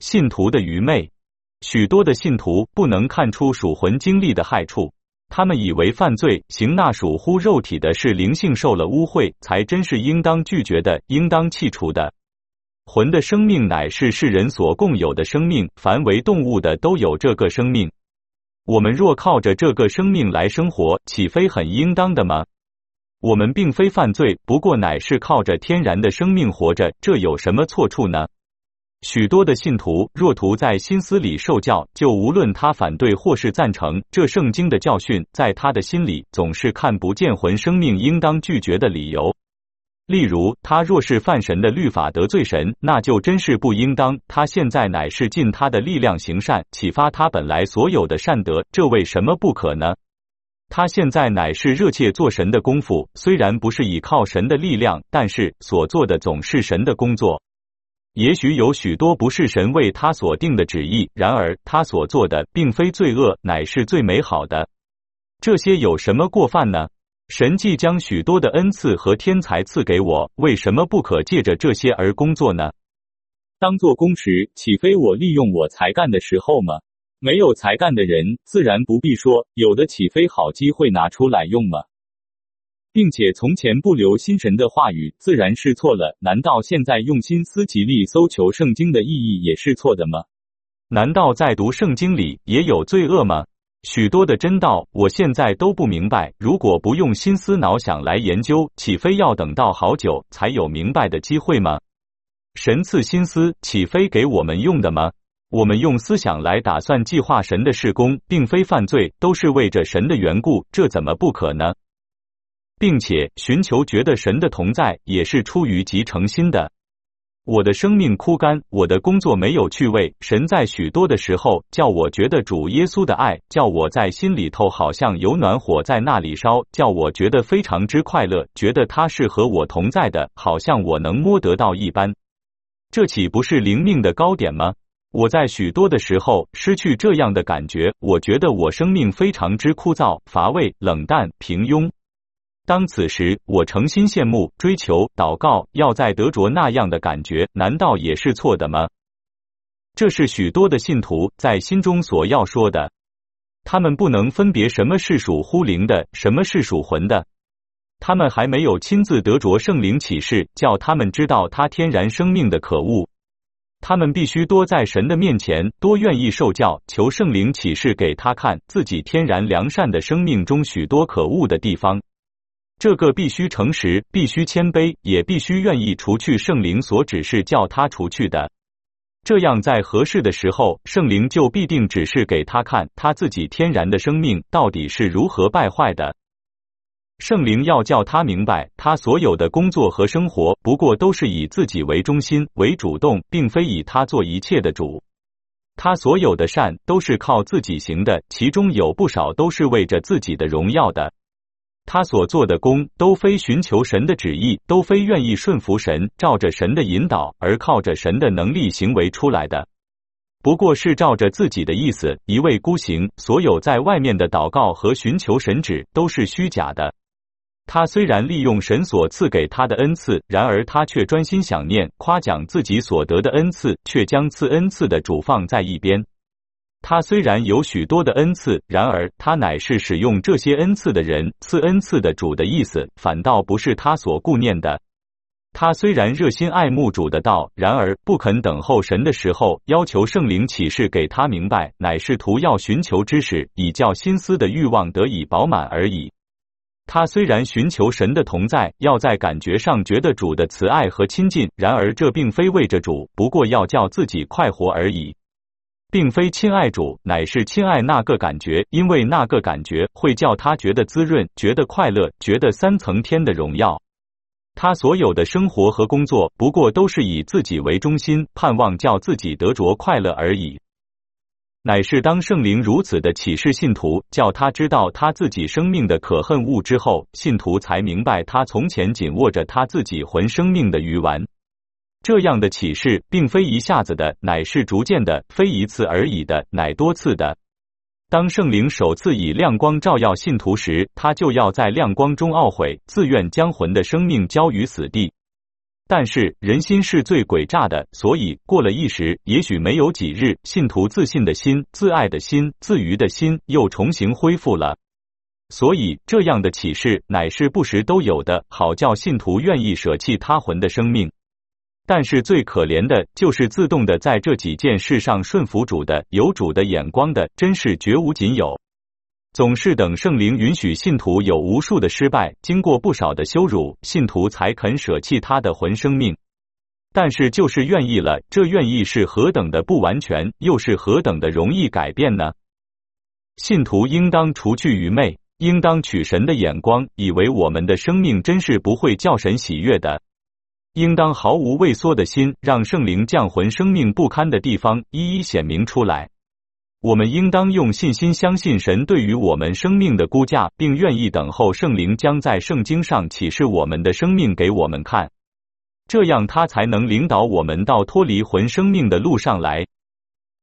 信徒的愚昧。许多的信徒不能看出属魂经历的害处，他们以为犯罪行那属乎肉体的是灵性受了污秽，才真是应当拒绝的，应当弃除的。魂的生命乃是世人所共有的生命，凡为动物的都有这个生命。我们若靠着这个生命来生活，岂非很应当的吗？我们并非犯罪，不过乃是靠着天然的生命活着，这有什么错处呢？许多的信徒若图在心思里受教，就无论他反对或是赞成这圣经的教训，在他的心里总是看不见魂生命应当拒绝的理由。例如，他若是犯神的律法得罪神，那就真是不应当。他现在乃是尽他的力量行善，启发他本来所有的善德，这为什么不可呢？他现在乃是热切做神的功夫，虽然不是倚靠神的力量，但是所做的总是神的工作。也许有许多不是神为他所定的旨意，然而他所做的并非罪恶，乃是最美好的。这些有什么过犯呢？神既将许多的恩赐和天才赐给我，为什么不可借着这些而工作呢？当做工时，岂非我利用我才干的时候吗？没有才干的人，自然不必说，有的岂非好机会拿出来用吗？并且从前不留心神的话语，自然是错了。难道现在用心思极力搜求圣经的意义也是错的吗？难道在读圣经里也有罪恶吗？许多的真道，我现在都不明白。如果不用心思脑想来研究，岂非要等到好久才有明白的机会吗？神赐心思，岂非给我们用的吗？我们用思想来打算计划神的事工，并非犯罪，都是为着神的缘故，这怎么不可呢？并且寻求觉得神的同在，也是出于极诚心的。我的生命枯干，我的工作没有趣味，神在许多的时候叫我觉得主耶稣的爱，叫我在心里头好像有暖火在那里烧，叫我觉得非常之快乐，觉得他是和我同在的，好像我能摸得到一般。这岂不是灵命的高点吗？我在许多的时候失去这样的感觉，我觉得我生命非常之枯燥、乏味、冷淡、平庸。当此时，我诚心羡慕、追求、祷告，要在得着那样的感觉，难道也是错的吗？这是许多的信徒在心中所要说的。他们不能分别什么是属乎灵的，什么是属魂的。他们还没有亲自得着圣灵启示，叫他们知道他天然生命的可恶。他们必须多在神的面前，多愿意受教，求圣灵启示给他看自己天然良善的生命中许多可恶的地方。这个必须诚实，必须谦卑，也必须愿意除去圣灵所指示叫他除去的。这样在合适的时候，圣灵就必定指示给他看他自己天然的生命到底是如何败坏的。圣灵要叫他明白，他所有的工作和生活不过都是以自己为中心为主动，并非以他做一切的主。他所有的善都是靠自己行的，其中有不少都是为着自己的荣耀的。他所做的工都非寻求神的旨意，都非愿意顺服神，照着神的引导而靠着神的能力行为出来的，不过是照着自己的意思一味孤行。所有在外面的祷告和寻求神旨都是虚假的。他虽然利用神所赐给他的恩赐，然而他却专心想念夸奖自己所得的恩赐，却将赐恩赐的主放在一边。他虽然有许多的恩赐，然而他乃是使用这些恩赐的人，赐恩赐的主的意思反倒不是他所顾念的。他虽然热心爱慕主的道，然而不肯等候神的时候，要求圣灵启示给他明白，乃是图要寻求知识，以叫心思的欲望得以饱满而已。他虽然寻求神的同在，要在感觉上觉得主的慈爱和亲近，然而这并非为着主，不过要叫自己快活而已。并非亲爱主，乃是亲爱那个感觉，因为那个感觉会叫他觉得滋润，觉得快乐，觉得三层天的荣耀。他所有的生活和工作不过都是以自己为中心，盼望叫自己得着快乐而已。乃是当圣灵如此的启示信徒，叫他知道他自己生命的可恨恶之后，信徒才明白他从前紧握着他自己魂生命的鱼丸。这样的启示并非一下子的，乃是逐渐的，非一次而已的，乃多次的。当圣灵首次以亮光照耀信徒时，他就要在亮光中懊悔，自愿将魂的生命交于死地。 但是人心是最诡诈的，所以过了一时，也许没有几日，信徒自信的心、自爱的心、自娱的心又重新恢复了。所以这样的启示乃是不时都有的，好叫信徒愿意舍弃他魂的生命。但是最可怜的就是自动的在这几件事上顺服主的、有主的眼光的，真是绝无仅有。总是等圣灵允许信徒有无数的失败，经过不少的羞辱，信徒才肯舍弃他的魂生命。但是就是愿意了，这愿意是何等的不完全，又是何等的容易改变呢？信徒应当除去愚昧，应当取神的眼光，以为我们的生命真是不会叫神喜悦的。应当毫无畏缩的心，让圣灵降魂生命不堪的地方一一显明出来。我们应当用信心相信神对于我们生命的估价，并愿意等候圣灵将在圣经上启示我们的生命给我们看，这样他才能领导我们到脱离魂生命的路上来，